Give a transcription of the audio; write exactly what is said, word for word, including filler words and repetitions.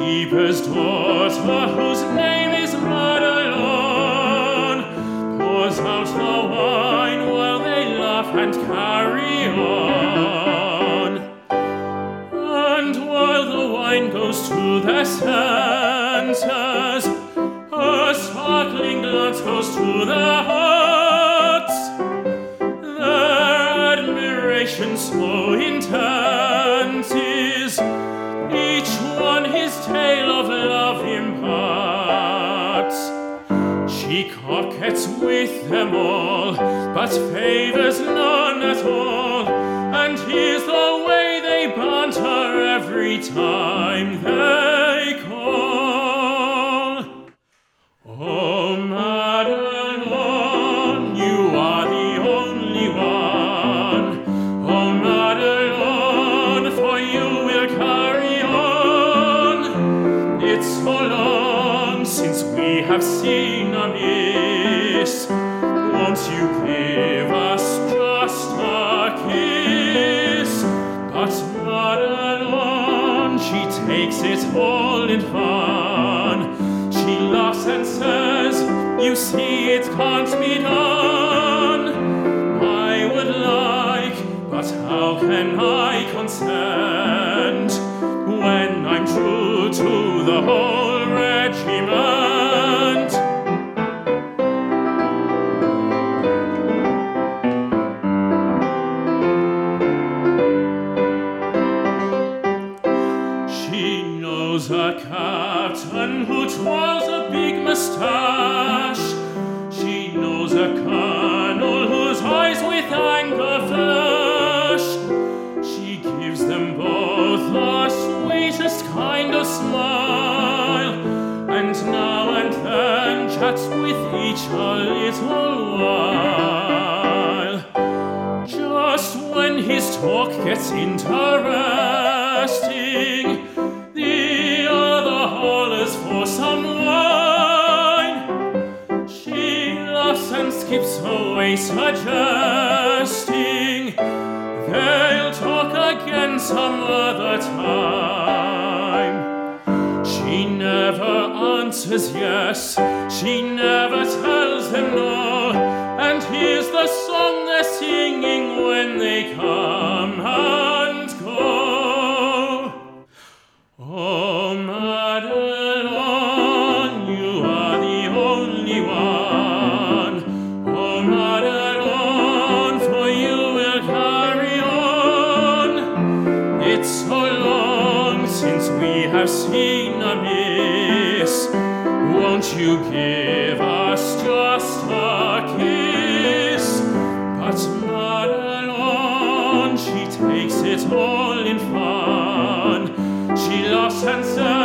keeper's daughter, whose name is Madelon, pours out the wine while they laugh and carry on. And while the wine goes to their senses, a sparkling glance goes to their hearts. Their admiration so intense is, each one his tale of love imparts. She coquettes with them all, but favors none at all, and here's the way they banter every time they call. Oh, Madelon, you are the only one. Oh, Madelon, for you we'll carry on. It's so long since we have seen a miss. Won't you give us just a kiss? But Madelon, she takes it all in fun. She laughs and says, you see it can't be done. I would like, but how can I consent when I'm true to the whole regiment? She knows a captain who twirls a big mustache. She knows a colonel whose eyes with anger flash. She gives them both the sweetest kind of smile, and now and then chats with each a little while. Just when his talk gets interesting, the other hollers for some wine. She laughs and skips away, suggesting they'll talk again some other time. She never answers yes, she never tells them no, and here's the song they're singing when they come and go. Oh, Madelon, you are the only one. Oh, Madelon, for you we'll carry on. It's so long since we have seen a miss. Won't you give us just a kiss? But Madelon, she takes it all in fun. She laughs and says,